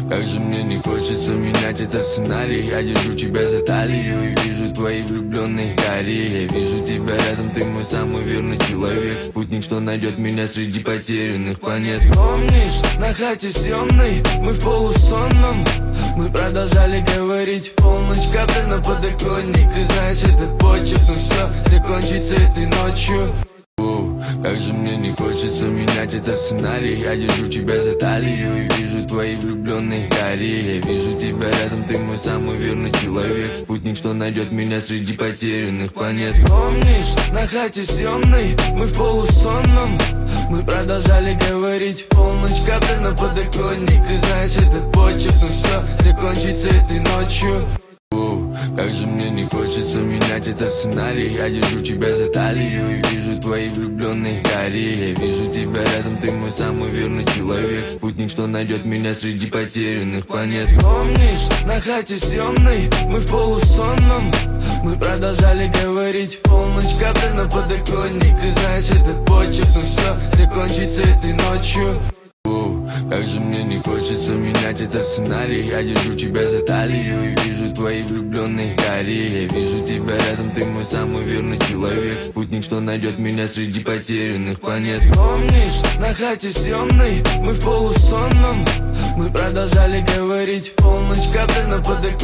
Как же мне не хочется менять этот сценарий. Я держу тебя за талию и вижу твои влюбленные гори. Я вижу тебя рядом, ты мой самый верный человек. Спутник, что найдет меня среди потерянных планет. Помнишь, на хате съемной мы в полусонном мы продолжали говорить. Полночь, капля на подоконник. Ты знаешь этот почерк, но все закончится этой ночью. Как же мне не хочется менять этот сценарий. Я держу тебя за талию и вижу твои влюбленные гори. Я вижу тебя рядом, ты мой самый верный человек. Спутник, что найдет меня среди потерянных планет. Помнишь, на хате съемной мы в полусонном мы продолжали говорить. Полночь, капля на подоконник. Ты знаешь этот почерк, но все закончится этой ночью. Как же мне не хочется менять этот сценарий. Я держу тебя за талию и вижу твои влюбленные гори. Я вижу тебя рядом, ты мой самый верный человек. Спутник, что найдет меня среди потерянных планет. Помнишь, на хате съемной мы в полусонном мы продолжали говорить. Полночь, капля на подоконник. Ты знаешь этот почерк, но все закончится этой ночью. Как же мне не хочется менять этот сценарий. Я держу тебя за талию и вижу твои влюбленные гори. Я вижу тебя рядом, ты мой самый верный человек. Спутник, что найдет меня среди потерянных планет. Помнишь, на хате съемной мы в полусонном мы продолжали говорить. Полночь, капля на подоконник.